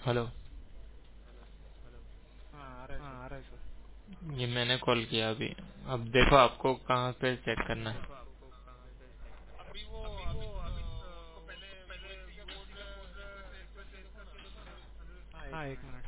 Hello. हाँ आ रहा है सर। ये मैंने कॉल किया अभी। अब देखो आपको कहाँ पे चेक करना है। अभी वो अभी उसको पहले यूएसडी का कोड रिक्वेस्ट भेजो ना। हाँ एक मिनट।